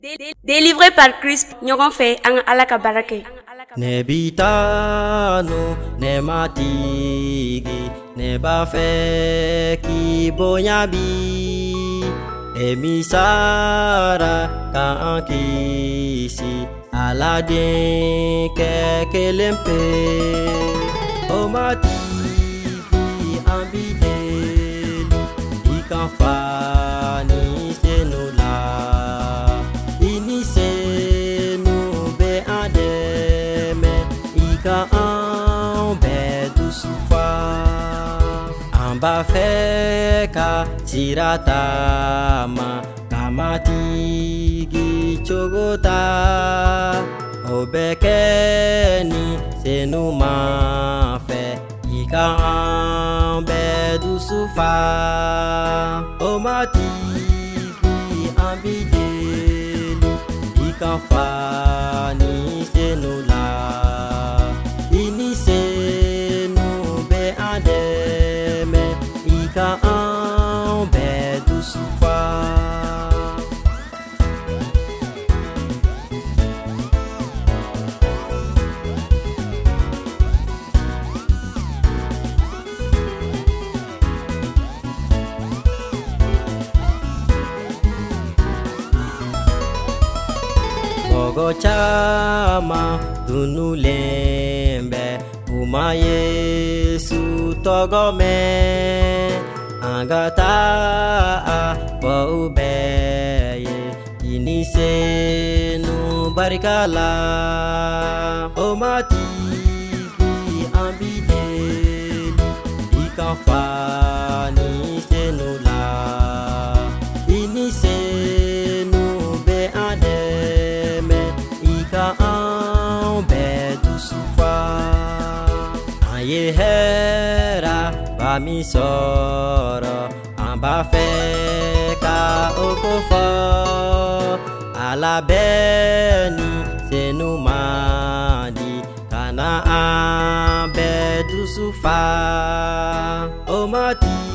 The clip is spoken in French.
Délivré par Christ, ɲɔgɔn fɛ an ka Ala ka baara kɛ. Ne b'i tanu, ne matigi, ne b'a fɛ k'i bonya bi. Emisara k'an kisi, Ala den kɛ kelen pe. O matigi an b'i deli, I ka fani senu la. I ni senu bɛ an dɛmɛ, I ka an bɛɛ dusu fa. An b'a fɛ ka sira taama, ka matigi cogo ta. O bɛ kɛ ni senu ma fɛ, I ka an bɛɛ dusu fa. O matigi an b'i deli, I ka fani senu la. I ni senu bɛ an dɛmɛ, I ka an bɛɛ dusu fa. Mɔgɔ caman dunulen bɛ, u ma Yesu tɔgɔ mɛn. An ka taa fɔ u bɛɛ ye, I ni senu barika la. O matigi an b'i deli, I ka fani senu la. I ni senu bɛ an dɛmɛ, I ka an bɛɛ dusu fa. An ye hɛra ba min sɔrɔ, an b'a fɛ ka o kofɔ. Ala bɛ ni senu mandi, kana an bɛɛ dusu fa. O matigi